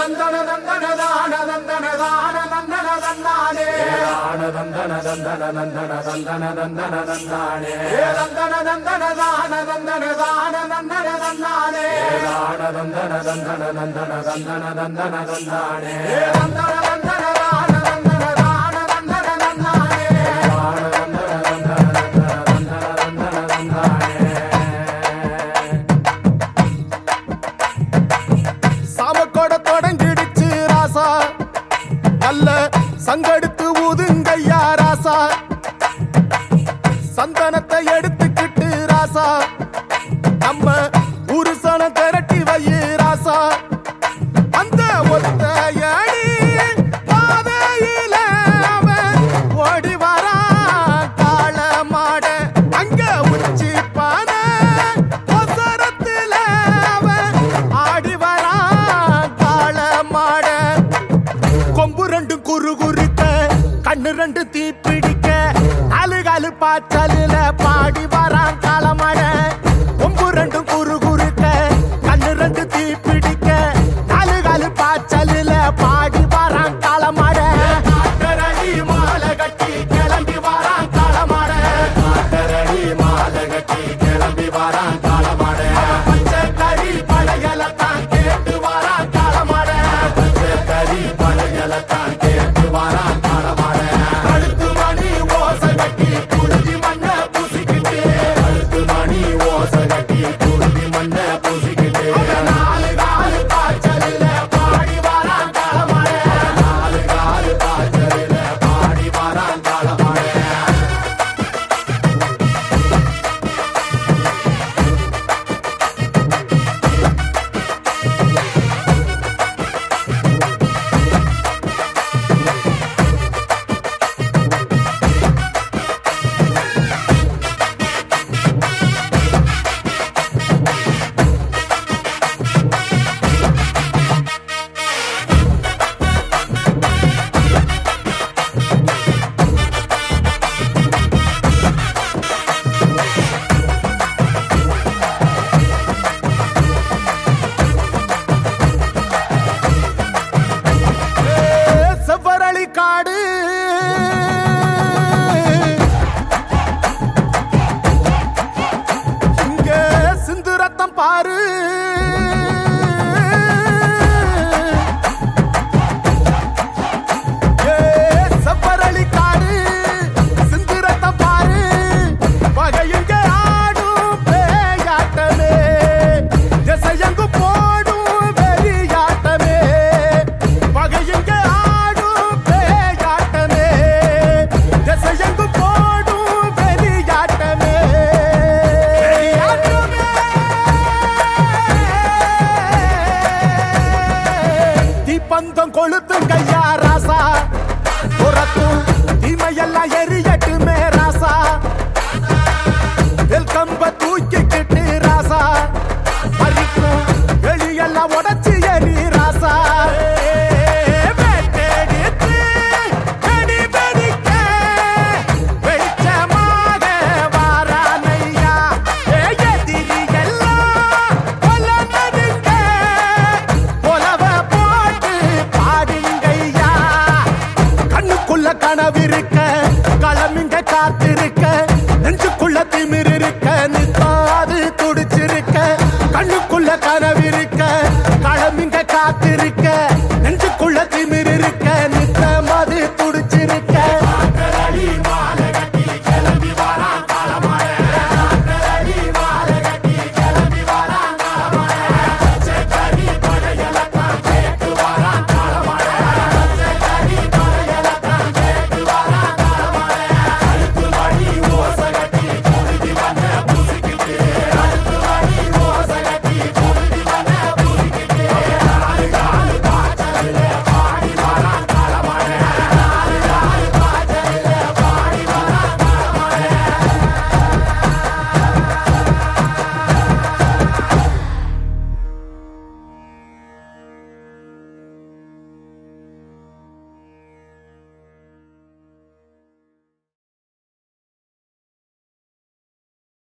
சங்கெடுத்து ஊதுங்கய்யா ராசா, சந்தனத்தை எடுத்துக்கிட்டு ராசா, நம்ம உருசன திரட்டி வையு ராசா. அந்த ஒத்தையடி பாதையில அவன் ஓடி வரா காள மாட, அங்க உச்சி பான ஒசரத்துல அவன் ஆடி வரா காள மாட. கொம்பு ரெண்டு குறு குறுக்க, கண்ணு ரெண்டு தீ பிடிக்க, நாலு காலு பாய்ச்சலில பாடி வரான் காளமாட. கொம்பு ரெண்டு குறு குறுக்க, கண்ணு ரெண்டு தீ பிடிக்க, நாலு காலு பாய்ச்சலில பாடி வரான் காளமாட. காட்டரடி மாலை கட்டி கிளம்பி வரான் காளமாட, காட்டரடி மாலை கட்டி கிளம்பி வரான் காளமாட. பச்சை கறி படையலத்தான் கேட்டு வரான் காளமாட, பச்சை கறி படையலத்தான் கேட்டு வரான் காளமாட. கழுத்து மணி ஓசை கட்டி குருதி மண்ண பூசிக்கிட்டு, கழுத்து மணி ஓசை கட்டி குருதி மண்ண பூசிக்கிட்டு, நாலு காலு பாய்ச்சலில பாடி வரான் காளமாட, நாலு காலு பாய்ச்சலில பாடி வரான் காளமாட. செவ்வரளி காடு இங்க சிந்து ரத்தம் பாரு, செவ்வரளி காடு சிந்து ரத்தம் பாரு, பகையுங்க ஆடும் பேயாட்டமே, திசையங்கு போடும் வெறியாட்டமே, பகையுங்க ஆடும் பேயாட்டமே, திசையங்கு போடும் வெறியாட்டமே. தீப்பந்தம் கொளுத்துங்கய்யா ராசா, புறத்தும் தீமையெல்லாம் எரியட்டுமே ராசா, வெல்கம்ப தூக்கிக்கிட்டு ராசா, பறிக்கும் வெளியெல்லாம் உடச்சி எரி ராசா. வெட்டெடுத்து வெடி வெடிக்க வெளிச்சமாக வாரானையா, எதிரி எல்லாம் கொல்லனதுங்க, கொலவ போட்டு பாடுங்கய்யா. கண்ணுக்குள்ள கனவிருக்க, களமிங்க காத்திருக்க, நெஞ்சுக்குள்ள திமிர் இருக்க, நித்தாது துடிச்சிருக்க, கண்ணுக்குள்ள கனவிருக்க,